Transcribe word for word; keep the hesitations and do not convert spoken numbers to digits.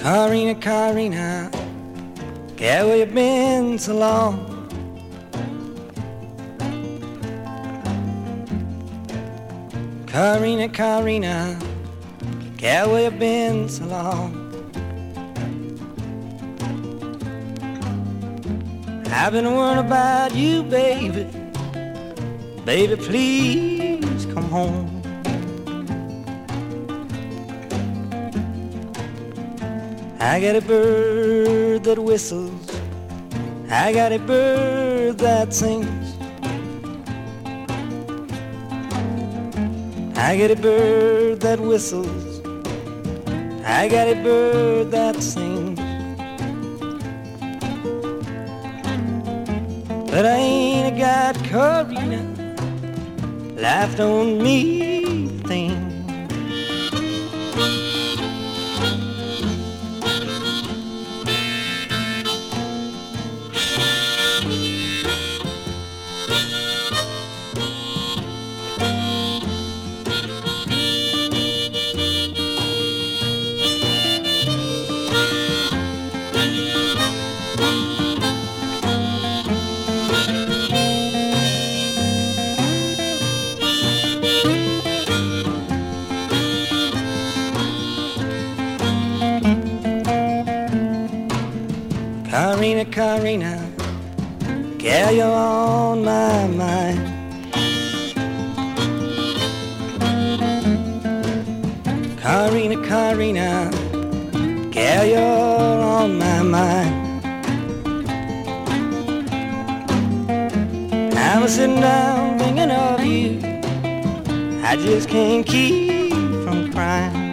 Karina, Karina, yeah, where you been so long? Karina, Karina, yeah, where you been so long? I've been worrying about you, baby. Baby, please come home. I got a bird that whistles, I got a bird that sings, I got a bird that whistles, I got a bird that sings. But I ain't got Karina, life don't mean a thing. Karina, Karina, girl, you're on my mind. Karina, Karina, girl, you're on my mind. I was sitting down thinking of you, I just can't keep from crying.